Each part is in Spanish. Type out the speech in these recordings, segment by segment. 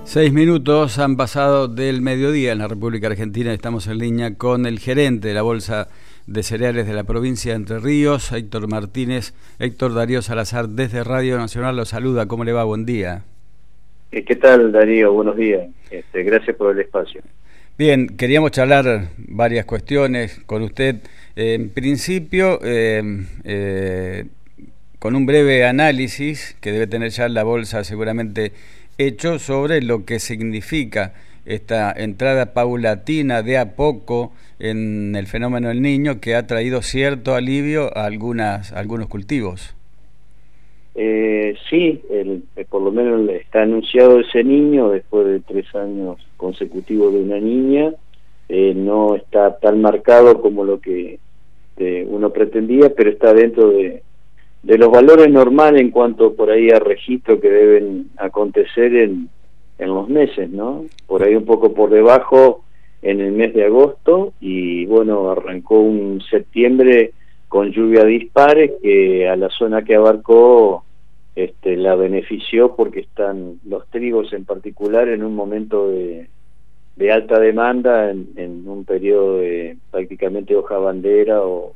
6 minutos han pasado del mediodía en la República Argentina. Estamos en línea con el gerente de la Bolsa de Cereales de la provincia de Entre Ríos, Héctor Martínez. Héctor Darío Salazar, desde Radio Nacional, lo saluda. ¿Cómo le va? Buen día. ¿Qué tal, Darío? Buenos días. Gracias por el espacio. Bien, queríamos charlar varias cuestiones con usted. En principio, con un breve análisis que debe tener ya la Bolsa seguramente hecho sobre lo que significa esta entrada paulatina de a poco en el fenómeno del Niño, que ha traído cierto alivio a algunos cultivos. Sí, por lo menos está anunciado ese Niño después de 3 años consecutivos de una niña. No está tan marcado como lo que uno pretendía, pero está dentro de los valores normales en cuanto por ahí a registro que deben acontecer en los meses, ¿no? Por ahí un poco por debajo en el mes de agosto, y bueno, arrancó un septiembre con lluvia dispares que a la zona que abarcó la benefició, porque están los trigos en particular en un momento de alta demanda, en un periodo de prácticamente hoja bandera o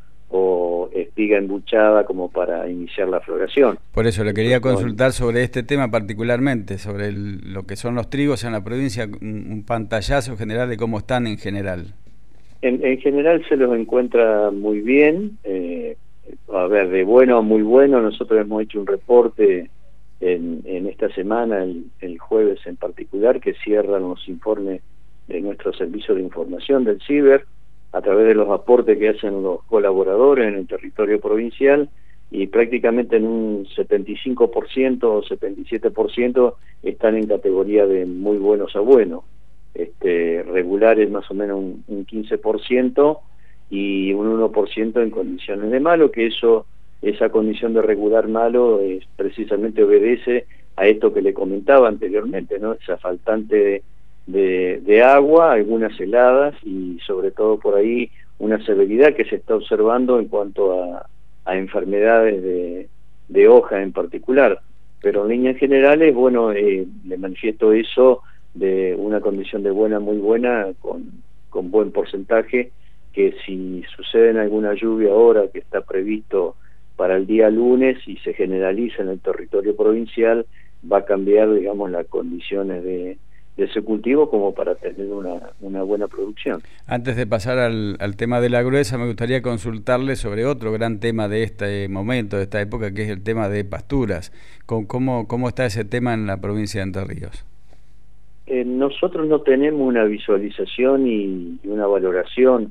espiga embuchada como para iniciar la floración. Por eso le quería consultar sobre este tema particularmente, sobre lo que son los trigos en la provincia, un pantallazo general de cómo están en general. En general se los encuentra muy bien, a ver, de bueno a muy bueno. Nosotros hemos hecho un reporte en esta semana, el jueves en particular, que cierran los informes de nuestro servicio de información del CIBER, a través de los aportes que hacen los colaboradores en el territorio provincial, y prácticamente en un 75% o 77% están en categoría de muy buenos a buenos. Regulares más o menos un 15% y un 1% en condiciones de malo, que esa condición de regular malo precisamente obedece a esto que le comentaba anteriormente, ¿no? Esa faltante de agua, algunas heladas y sobre todo por ahí una severidad que se está observando en cuanto a enfermedades de hoja en particular. Pero en líneas generales, bueno, le manifiesto eso de una condición de buena, muy buena, con buen porcentaje, que si sucede alguna lluvia ahora que está previsto para el día lunes y se generaliza en el territorio provincial, va a cambiar, digamos, las condiciones de ese cultivo como para tener una buena producción. Antes de pasar al tema de la gruesa, me gustaría consultarle sobre otro gran tema de este momento, de esta época, que es el tema de pasturas. ¿Cómo está ese tema en la provincia de Entre Ríos? Nosotros no tenemos una visualización y una valoración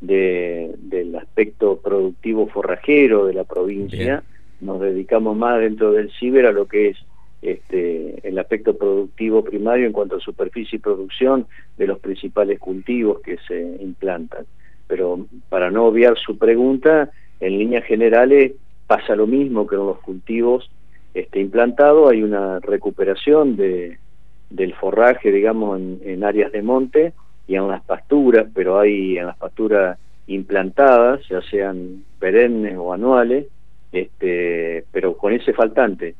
del aspecto productivo forrajero de la provincia. Bien. Nos dedicamos más dentro del CIBER a lo que es el aspecto productivo primario en cuanto a superficie y producción de los principales cultivos que se implantan. Pero para no obviar su pregunta, en líneas generales pasa lo mismo que en los cultivos implantados. Hay una recuperación del forraje, digamos, en áreas de monte y en las pasturas, pero hay en las pasturas implantadas, ya sean perennes o anuales, pero con ese faltante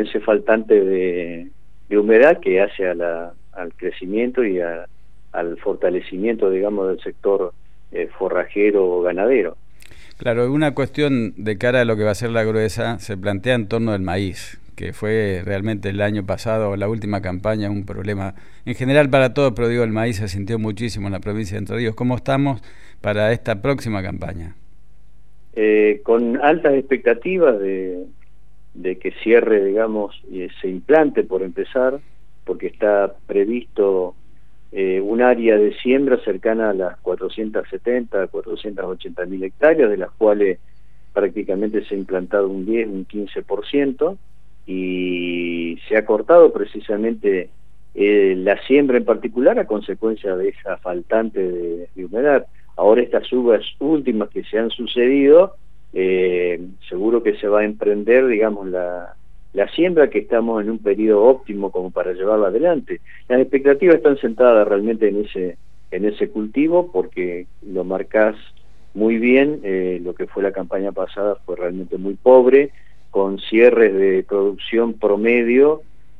de humedad que hace al crecimiento y al fortalecimiento, digamos, del sector forrajero o ganadero. Claro, una cuestión de cara a lo que va a ser la gruesa se plantea en torno del maíz, que fue realmente el año pasado, la última campaña, un problema en general para todos, pero digo, el maíz se sintió muchísimo en la provincia de Entre Ríos. ¿Cómo estamos para esta próxima campaña? Con altas expectativas de que cierre, digamos, y se implante, por empezar, porque está previsto un área de siembra cercana a las 470, 480 mil hectáreas, de las cuales prácticamente se ha implantado un 10, un 15%, y se ha cortado precisamente la siembra en particular a consecuencia de esa faltante de humedad. Ahora estas lluvias últimas que se han sucedido, seguro que se va a emprender, digamos, la siembra, que estamos en un periodo óptimo como para llevarla adelante. Las expectativas están sentadas realmente en ese cultivo, porque lo marcás muy bien. Lo que fue la campaña pasada fue realmente muy pobre, con cierres de producción promedio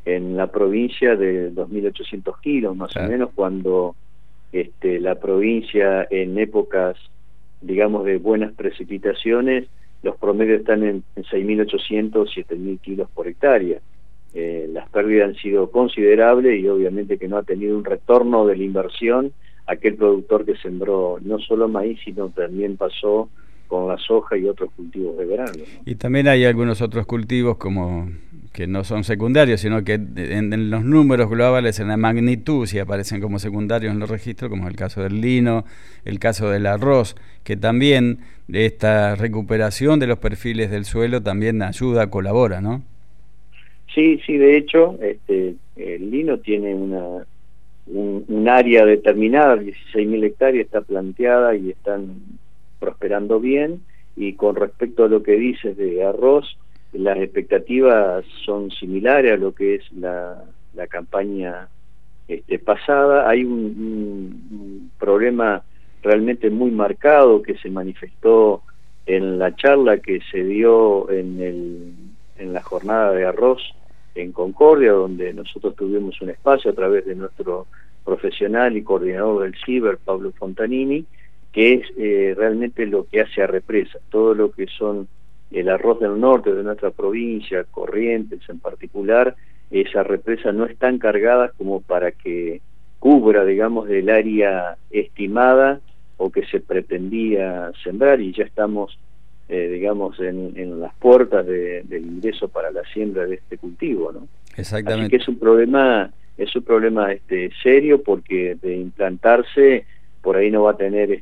en la provincia de 2.800 kilos, más o menos, cuando la provincia en épocas, digamos, de buenas precipitaciones, los promedios están en 6.800, 7.000 kilos por hectárea. Las pérdidas han sido considerables y obviamente que no ha tenido un retorno de la inversión aquel productor que sembró no solo maíz, sino también pasó con la soja y otros cultivos de verano, ¿no? Y también hay algunos otros cultivos como que no son secundarios, sino que en los números globales, en la magnitud, sí aparecen como secundarios en los registros, como el caso del lino, el caso del arroz, que también esta recuperación de los perfiles del suelo también ayuda, colabora, ¿no? Sí, de hecho, el lino tiene un área determinada, 16.000 hectáreas, está planteada y están prosperando bien, y con respecto a lo que dices de arroz, las expectativas son similares a lo que es la campaña pasada. Hay un problema realmente muy marcado que se manifestó en la charla que se dio en la jornada de arroz en Concordia, donde nosotros tuvimos un espacio a través de nuestro profesional y coordinador del CIBER, Pablo Fontanini, que es realmente lo que hace a Represa, todo lo que son el arroz del norte de nuestra provincia, Corrientes en particular. Esas represas no están cargadas como para que cubra, digamos, del área estimada o que se pretendía sembrar, y ya estamos, digamos, en las puertas del ingreso para la siembra de este cultivo, ¿no? Exactamente. Así que es un problema serio, porque de implantarse por ahí no va a tener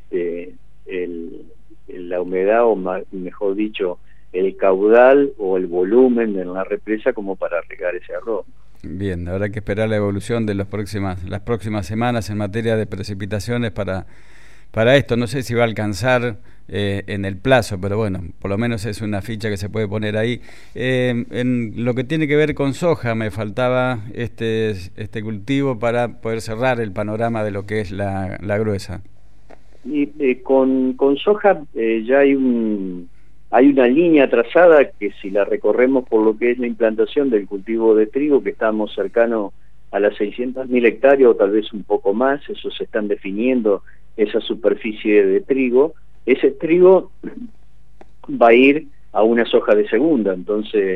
la humedad, o mejor dicho, el caudal o el volumen en la represa como para regar ese arroz. Bien, habrá que esperar la evolución de las próximas semanas en materia de precipitaciones para esto. No sé si va a alcanzar en el plazo, pero bueno, por lo menos es una ficha que se puede poner ahí. En lo que tiene que ver con soja, me faltaba este cultivo para poder cerrar el panorama de lo que es la gruesa. Y con soja ya hay una línea trazada que, si la recorremos por lo que es la implantación del cultivo de trigo, que estamos cercanos a las 600.000 hectáreas o tal vez un poco más, eso se están definiendo, esa superficie de trigo. Ese trigo va a ir a una soja de segunda. Entonces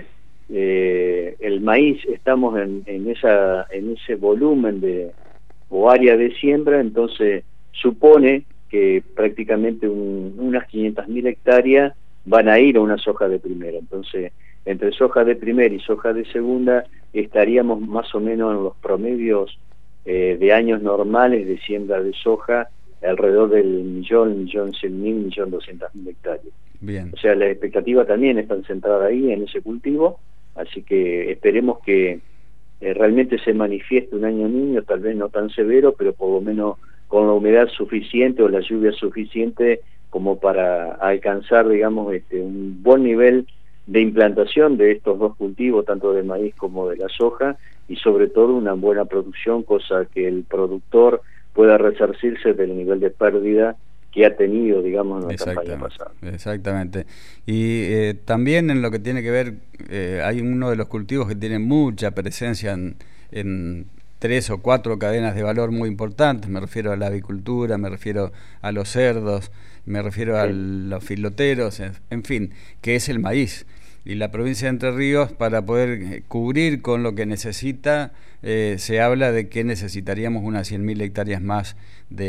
el maíz, estamos en ese volumen o área de siembra, entonces supone que prácticamente unas 500.000 hectáreas van a ir a una soja de primera. Entonces, entre soja de primera y soja de segunda estaríamos más o menos en los promedios de años normales de siembra de soja, alrededor del 1.100.000, 1.200.000 hectáreas. Bien. O sea, las expectativas también están centradas ahí en ese cultivo, así que esperemos que realmente se manifieste un año niño, tal vez no tan severo, pero por lo menos con la humedad suficiente o la lluvia suficiente como para alcanzar, digamos, un buen nivel de implantación de estos dos cultivos, tanto de maíz como de la soja, y sobre todo una buena producción, cosa que el productor pueda resarcirse del nivel de pérdida que ha tenido, digamos, en la campaña pasada. Exactamente. Y también en lo que tiene que ver, hay uno de los cultivos que tiene mucha presencia en 3 o 4 cadenas de valor muy importantes. Me refiero a la avicultura, me refiero a los cerdos, me refiero a los filoteros, en fin, que es el maíz. Y la provincia de Entre Ríos, para poder cubrir con lo que necesita, se habla de que necesitaríamos unas 100.000 hectáreas más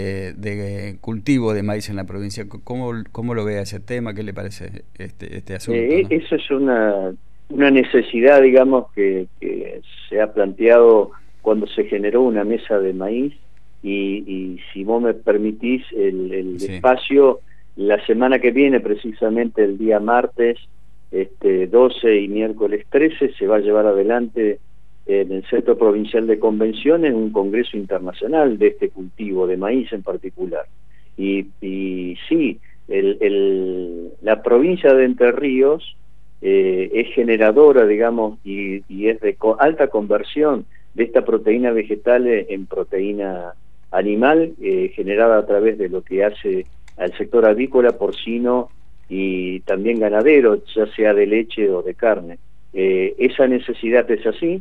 de cultivo de maíz en la provincia. ¿Cómo lo ve ese tema? ¿Qué le parece este asunto, ¿no? Eso es una necesidad, digamos, que se ha planteado cuando se generó una mesa de maíz, y si vos me permitís el Sí. espacio, la semana que viene, precisamente el día martes 12 y miércoles 13, se va a llevar adelante en el Centro Provincial de Convenciones un congreso internacional de este cultivo de maíz en particular. Y sí, la provincia de Entre Ríos es generadora, digamos, y es de alta conversión de esta proteína vegetal en proteína animal, generada a través de lo que hace al sector avícola, porcino y también ganadero, ya sea de leche o de carne. Esa necesidad es así,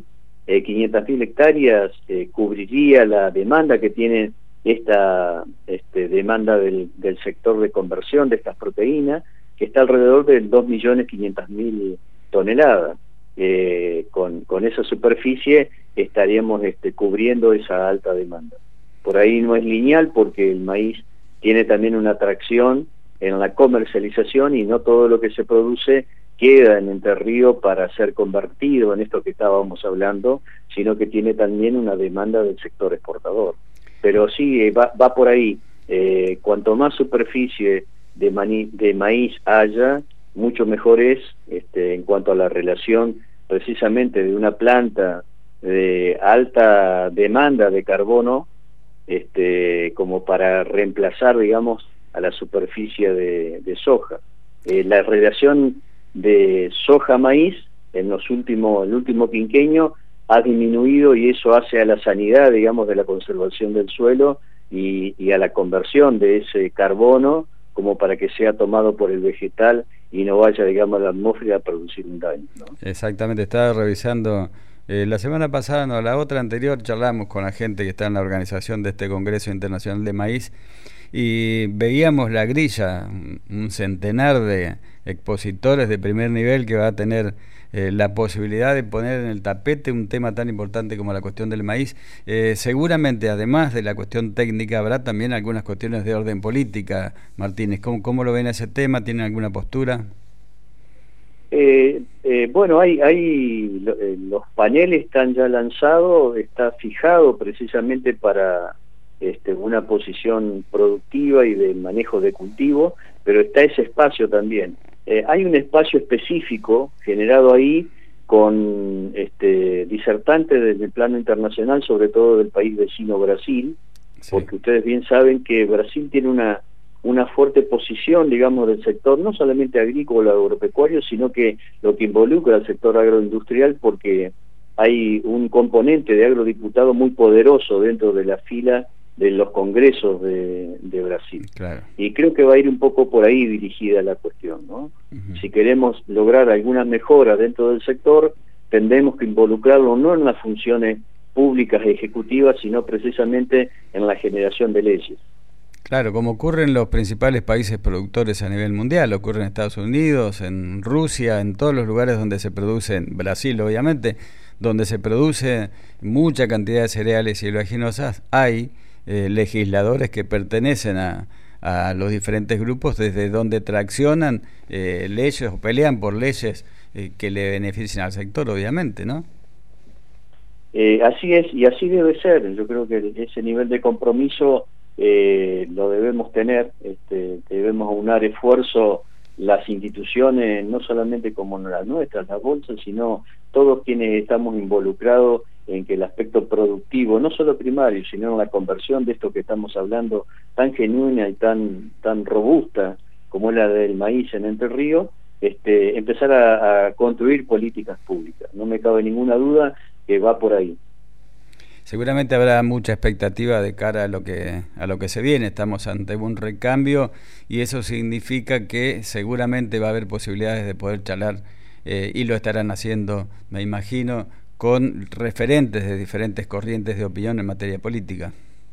500.000 hectáreas cubriría la demanda que tiene esta demanda del sector de conversión de estas proteínas, que está alrededor de 2.500.000 toneladas. Con esa superficie estaríamos cubriendo esa alta demanda. Por ahí no es lineal porque el maíz tiene también una atracción en la comercialización y no todo lo que se produce queda en Entre Ríos para ser convertido en esto que estábamos hablando, sino que tiene también una demanda del sector exportador. Pero sí, va por ahí. Cuanto más superficie de maíz haya, mucho mejor es en cuanto a la relación precisamente de una planta de alta demanda de carbono, como para reemplazar, digamos, a la superficie de soja. La relación de soja-maíz en el último quinquenio ha disminuido, y eso hace a la sanidad, digamos, de la conservación del suelo y a la conversión de ese carbono como para que sea tomado por el vegetal y no vaya, digamos, a la atmósfera a producir un daño, ¿no? Exactamente, estaba revisando, la semana pasada, no, la otra anterior, charlamos con la gente que está en la organización de este Congreso Internacional de Maíz y veíamos la grilla, un centenar de expositores de primer nivel que va a tener la posibilidad de poner en el tapete un tema tan importante como la cuestión del maíz. Seguramente, además de la cuestión técnica, habrá también algunas cuestiones de orden política. Martínez, ¿cómo lo ven ese tema? ¿Tienen alguna postura? Bueno, los paneles están ya lanzados, está fijado precisamente para una posición productiva y de manejo de cultivo, pero está ese espacio también. Hay un espacio específico generado ahí con disertantes desde el plano internacional, sobre todo del país vecino Brasil, sí, porque ustedes bien saben que Brasil tiene una fuerte posición, digamos, del sector, no solamente agrícola o agropecuario, sino que lo que involucra al sector agroindustrial, porque hay un componente de agrodiputado muy poderoso dentro de la fila de los congresos de Brasil. Claro. Y creo que va a ir un poco por ahí dirigida la cuestión, ¿no? Si queremos lograr algunas mejoras dentro del sector, tendremos que involucrarlo no en las funciones públicas y ejecutivas, sino precisamente en la generación de leyes. Claro, como ocurre en los principales países productores a nivel mundial, ocurre en Estados Unidos, en Rusia, en todos los lugares donde se produce, en Brasil obviamente, donde se produce mucha cantidad de cereales y oleaginosas, hay legisladores que pertenecen a los diferentes grupos desde donde traccionan leyes o pelean por leyes que le beneficien al sector, obviamente, ¿no? Así es, y así debe ser. Yo creo que ese nivel de compromiso lo debemos tener, debemos aunar esfuerzo las instituciones, no solamente como las nuestras, las bolsas, sino todos quienes estamos involucrados en que el aspecto productivo, no solo primario, sino en la conversión de esto que estamos hablando, tan genuina y tan robusta como es la del maíz en Entre Ríos, empezar a construir políticas públicas. No me cabe ninguna duda que va por ahí. Seguramente habrá mucha expectativa de cara a lo que se viene. Estamos ante un recambio y eso significa que seguramente va a haber posibilidades de poder charlar y lo estarán haciendo, me imagino, con referentes de diferentes corrientes de opinión en materia política.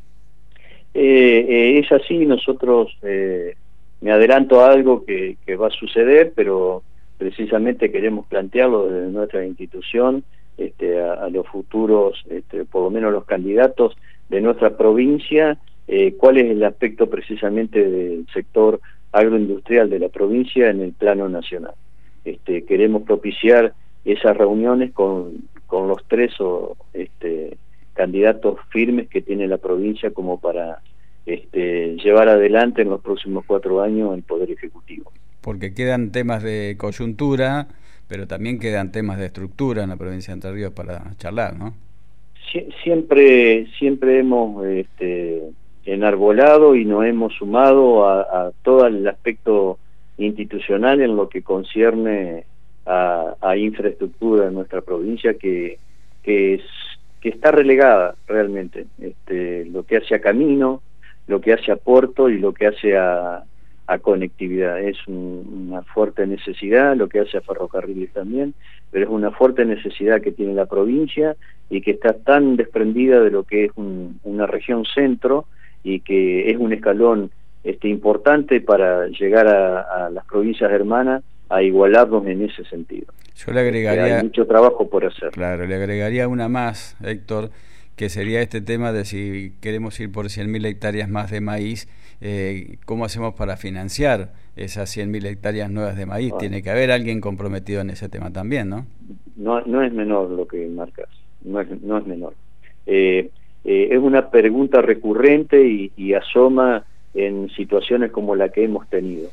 Es así. Nosotros, me adelanto a algo que va a suceder, pero precisamente queremos plantearlo desde nuestra institución a los futuros, por lo menos los candidatos de nuestra provincia, cuál es el aspecto precisamente del sector agroindustrial de la provincia en el plano nacional. Queremos propiciar esas reuniones con los tres candidatos firmes que tiene la provincia como para llevar adelante en los próximos 4 años el Poder Ejecutivo. Porque quedan temas de coyuntura, pero también quedan temas de estructura en la provincia de Entre Ríos para charlar, ¿no? Siempre hemos enarbolado y nos hemos sumado a todo el aspecto institucional en lo que concierne a infraestructura en nuestra provincia que está relegada realmente, lo que hace a camino, lo que hace a puerto y lo que hace a a conectividad. Es una fuerte necesidad, lo que hace a Ferrocarriles también, pero es una fuerte necesidad que tiene la provincia y que está tan desprendida de lo que es una región centro, y que es un escalón importante para llegar a las provincias hermanas, a igualarnos en ese sentido. Yo le agregaría, hay mucho trabajo por hacer. Claro, le agregaría una más, Héctor, que sería este tema de si queremos ir por 100.000 hectáreas más de maíz, ¿cómo hacemos para financiar esas 100.000 hectáreas nuevas de maíz? Tiene que haber alguien comprometido en ese tema también, ¿no? No es menor lo que marcas, no es menor. Es una pregunta recurrente y asoma en situaciones como la que hemos tenido.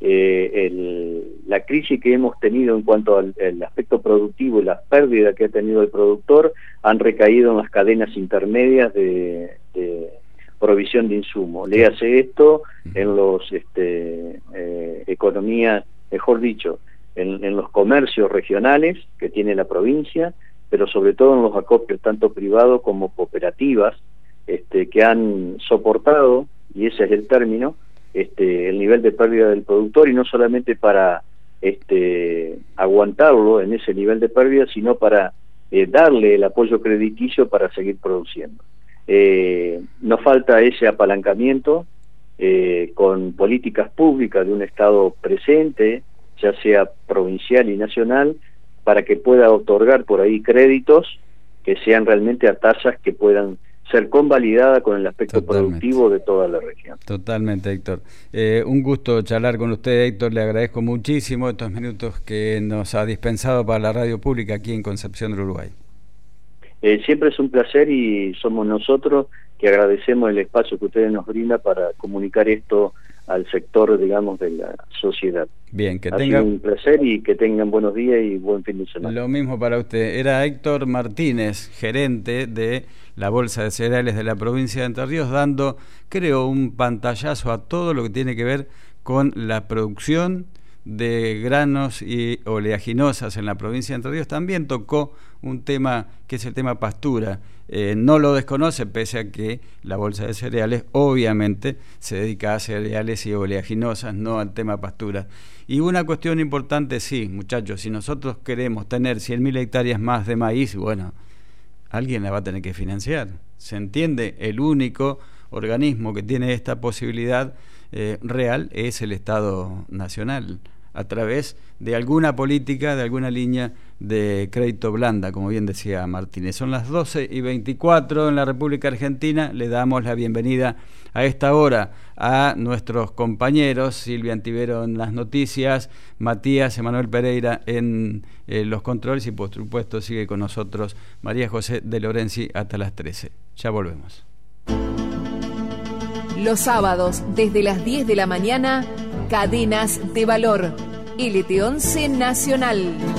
La crisis que hemos tenido en cuanto al aspecto productivo y las pérdidas que ha tenido el productor han recaído en las cadenas intermedias de provisión de insumos. Léase esto en los economías, mejor dicho, en los comercios regionales que tiene la provincia, pero sobre todo en los acopios tanto privados como cooperativas, que han soportado, y ese es el término, el nivel de pérdida del productor, y no solamente para aguantarlo en ese nivel de pérdida, sino para darle el apoyo crediticio para seguir produciendo. Nos falta ese apalancamiento con políticas públicas de un Estado presente, ya sea provincial y nacional, para que pueda otorgar por ahí créditos que sean realmente a tasas que puedan ser convalidadas con el aspecto productivo de toda la región. Totalmente, Héctor. Un gusto charlar con usted, Héctor. Le agradezco muchísimo estos minutos que nos ha dispensado para la radio pública aquí en Concepción del Uruguay. Siempre es un placer, y somos nosotros que agradecemos el espacio que ustedes nos brindan para comunicar esto al sector, digamos, de la sociedad. Bien, que ha tenga sido un placer, y que tengan buenos días y buen fin de semana. Lo mismo para usted. Era Héctor Martínez, gerente de la Bolsa de Cereales de la provincia de Entre Ríos, dando, creo, un pantallazo a todo lo que tiene que ver con la producción de granos y oleaginosas en la provincia de Entre Ríos. También tocó un tema que es el tema pastura. No lo desconoce, pese a que la Bolsa de Cereales obviamente se dedica a cereales y oleaginosas, no al tema pastura. Y una cuestión importante, sí, muchachos, si nosotros queremos tener 100.000 hectáreas más de maíz, bueno, alguien la va a tener que financiar. ¿Se entiende? El único organismo que tiene esta posibilidad real es el Estado Nacional, a través de alguna política, de alguna línea de crédito blanda, como bien decía Martínez. Son las 12:24 en la República Argentina. Le damos la bienvenida a esta hora a nuestros compañeros, Silvia Antivero en las noticias, Matías Emanuel Pereira en los controles, y por supuesto sigue con nosotros María José de Lorenzi hasta las 13. Ya volvemos. Los sábados, desde las 10 de la mañana, Cadenas de Valor, LT11 Nacional.